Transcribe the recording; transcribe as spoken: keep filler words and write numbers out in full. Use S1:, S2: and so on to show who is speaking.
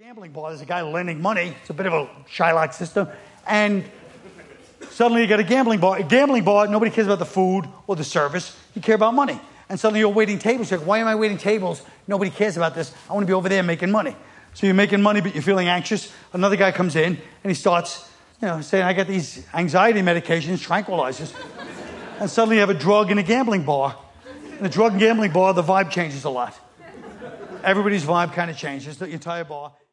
S1: Gambling bar, there's a guy lending money. It's a bit of a Shylock system. And suddenly you got a gambling bar. A gambling bar, nobody cares about the food or the service. You care about money. And suddenly you're waiting tables. You're like, why am I waiting tables? Nobody cares about this. I want to be over there making money. So you're making money, but you're feeling anxious. Another guy comes in, and he starts, you know, saying, I got these anxiety medications, tranquilizers. And suddenly you have a drug and a gambling bar. In the drug and gambling bar, the vibe changes a lot. Everybody's vibe kind of changes, the entire bar.